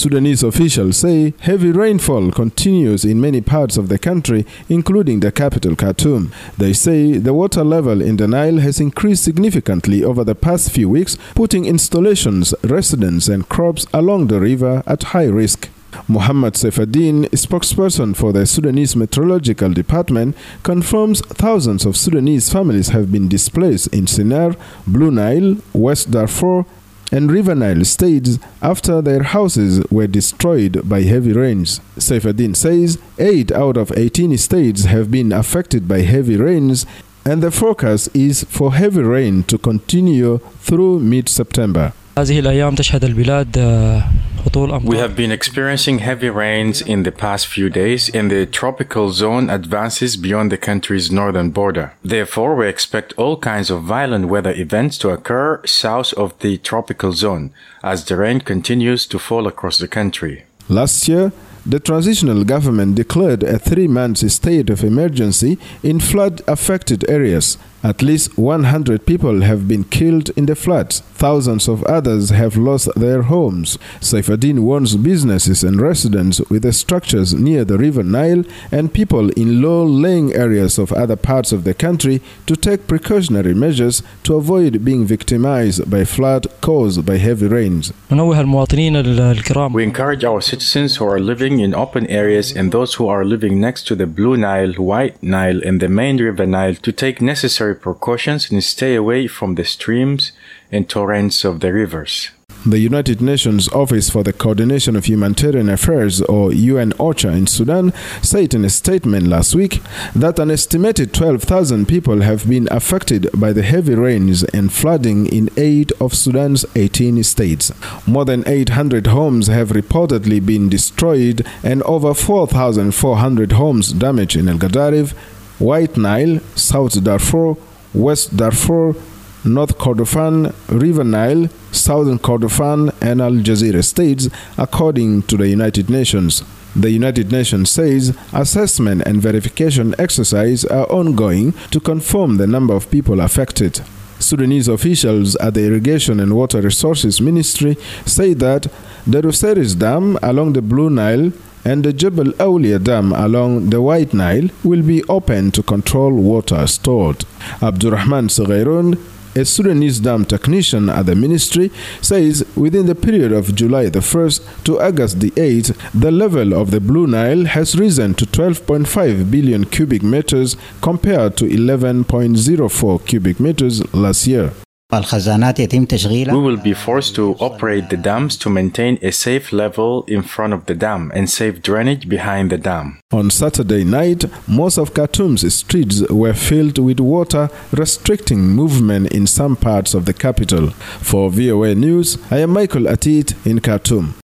Sudanese officials say heavy rainfall continues in many parts of the country, including the capital Khartoum. They say the water level in the Nile has increased significantly over the past few weeks, putting installations, residents and crops along the river at high risk. Muhammad Saifuddin, spokesperson for the Sudanese Meteorological Department, confirms thousands of Sudanese families have been displaced in Sennar, Blue Nile, West Darfur, and River Nile states after their houses were destroyed by heavy rains. Saifuddin says 8 out of 18 states have been affected by heavy rains, and the forecast is for heavy rain to continue through mid-September. We have been experiencing heavy rains in the past few days, and the tropical zone advances beyond the country's northern border. Therefore, we expect all kinds of violent weather events to occur south of the tropical zone as the rain continues to fall across the country. Last year, the transitional government declared a 3-month state of emergency in flood-affected areas. At least 100 people have been killed in the floods. Thousands of others have lost their homes. Saifuddin warns businesses and residents with the structures near the River Nile and people in low-lying areas of other parts of the country to take precautionary measures to avoid being victimized by flood caused by heavy rains. We encourage our citizens who are living in open areas and those who are living next to the Blue Nile, White Nile, and the main River Nile to take necessary precautions and stay away from the streams and torrents of the rivers. The United Nations Office for the Coordination of Humanitarian Affairs, or UN-OCHA in Sudan, said in a statement last week that an estimated 12,000 people have been affected by the heavy rains and flooding in 8 of Sudan's 18 states. More than 800 homes have reportedly been destroyed and over 4,400 homes damaged in El Gadaref, White Nile, South Darfur, West Darfur, North Kordofan, River Nile, Southern Kordofan, and Al Jazeera states, according to the United Nations. The United Nations says assessment and verification exercises are ongoing to confirm the number of people affected. Sudanese officials at the Irrigation and Water Resources Ministry say that the Roseris Dam along the Blue Nile and the Jebel Aulia Dam along the White Nile will be open to control water stored. Abdurrahman Saghairun, a Sudanese dam technician at the ministry, says within the period of July the 1st to August the 8th, the level of the Blue Nile has risen to 12.5 billion cubic meters compared to 11.04 cubic meters last year. We will be forced to operate the dams to maintain a safe level in front of the dam and safe drainage behind the dam. On Saturday night, most of Khartoum's streets were filled with water, restricting movement in some parts of the capital. For VOA News, I am Michael Atit in Khartoum.